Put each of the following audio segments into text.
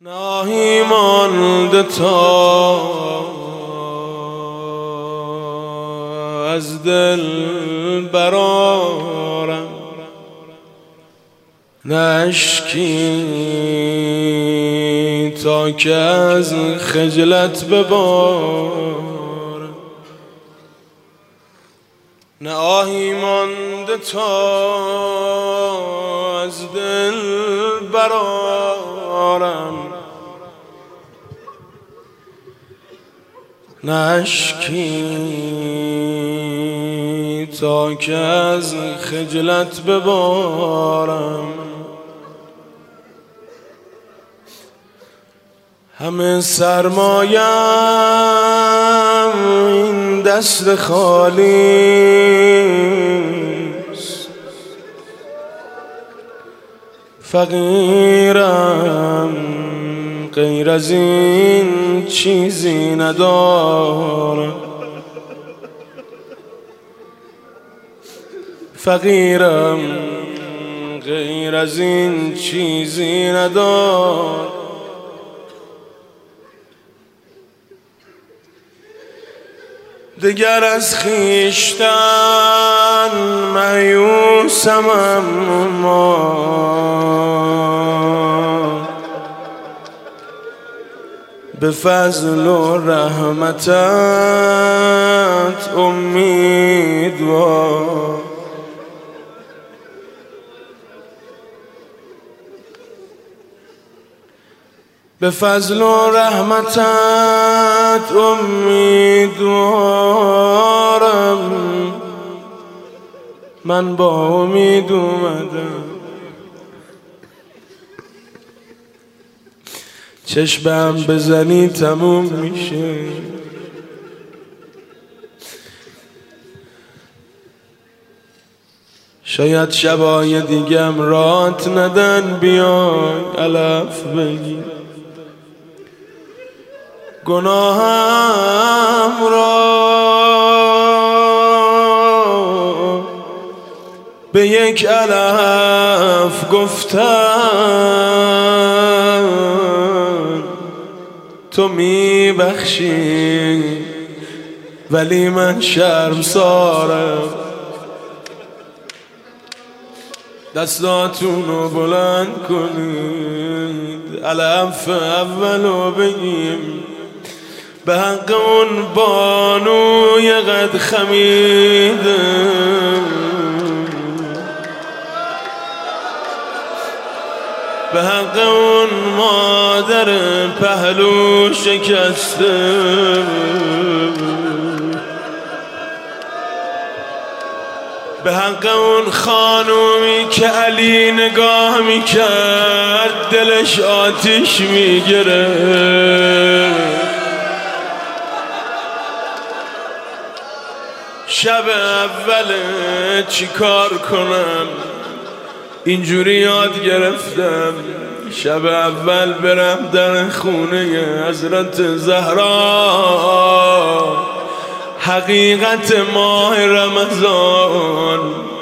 ناهی مانده تا از دل برارم، نه اشکی تا که از خجلت ببارم، نه آهی مانده تا از دل برارم، نه اشکی تا که از خجلت ببارم. همه سرمایم این دست خالیست، فقیرم غیر از این چیزی ندارم، فقیرم غیر از این چیزی ندارم. دگر از خویشتن مایوسم، اما به فضل و رحمتت امیدوار، به فضل و رحمتت امیدوارم. من با امید اومدم، چشمم بزنی تموم میشه. شاید شبای دیگم رات ندن بیای علف بگی، گناهم را به یک علف گفتم، تو میبخشی ولی من شرمسارم. دستاتونو بلند کنید، علف اولو بگیم به حق اون بانوی قد خمیده، به حق اون مادر پهلو شکسته، به حق اون خانومی که علی نگاه میکرد دلش آتیش میگرفت. شب اوله چی کار کنم اینجوری یاد گرفتم، شب اول برم در خونه حضرت زهرا، حقیقت ماه رمضان.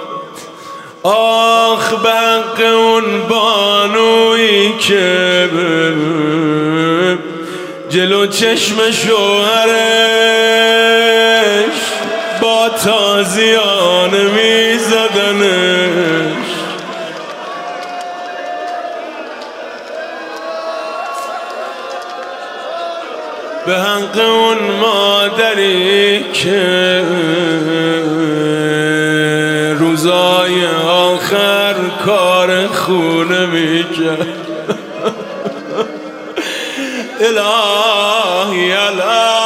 آخ به حق اون بانویی که جلو چشم شوهرش با تازیانه میزدنش، به حق اون مادری که روزای آخر کار خونه میکرد. الهی الهی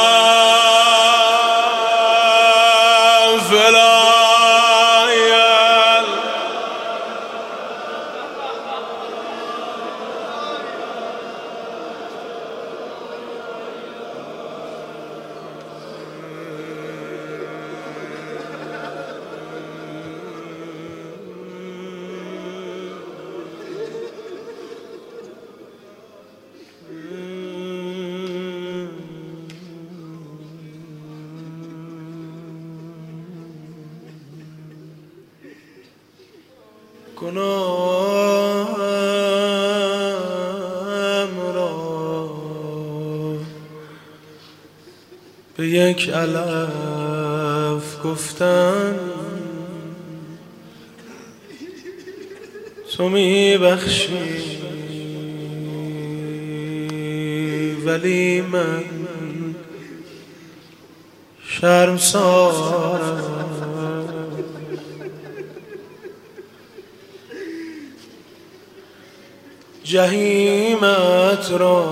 گناهم را به یک علف گفتن تو میبخشی، ولی من شرمسارم. جحیمت را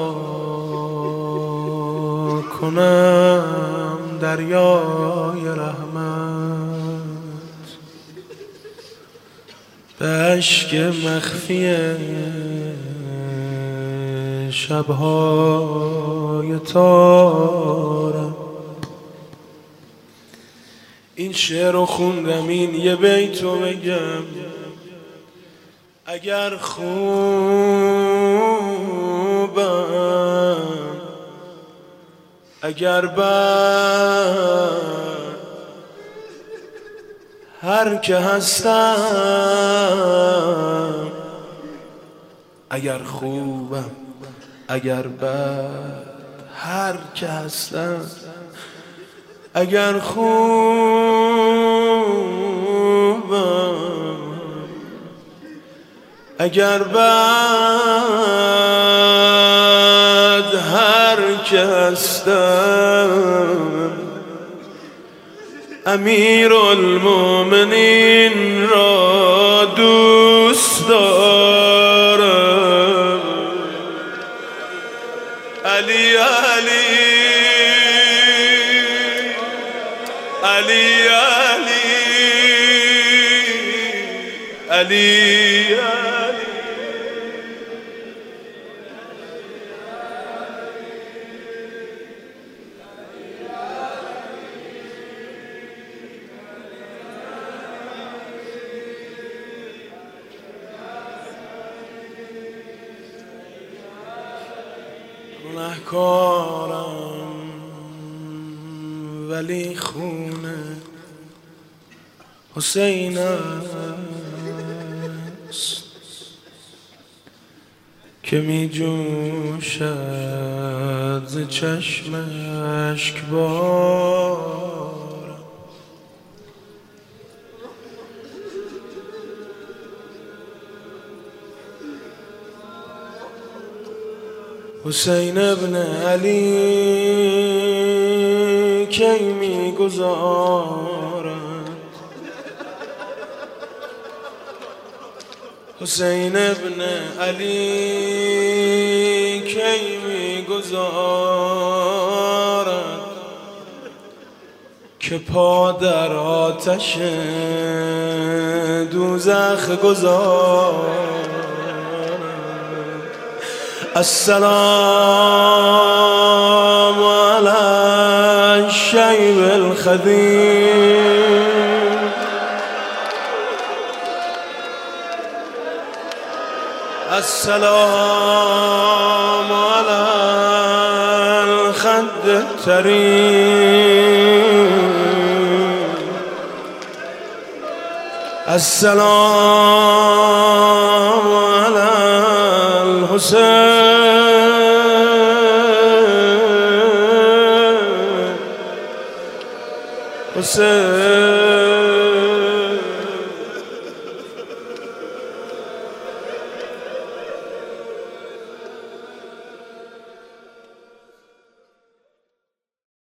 کنم دریای رحمت، به اشک مخفی شبهای تارم. این شعر رو خوندم، این یه بیتو بگم. اگر خوبم اگر بد، هر که هستم. اگر خوبم اگر بد، هر که هستم. اگر خوبم اگر بد، هر که هستم. امیرالمومنین را دوست دارم. علی علی علی علی علی گناهکارم ولی خونه حسین است که می جوشد ز چشم اشکبارم. حسین ابن علی کی می گذارد، حسین ابن علی کی می گذارد که پا در آتش دوزخ گذارد. السلام علی الشیب الخدیم، السلام علی الخد الطریم، السلام علی الحسین حسین.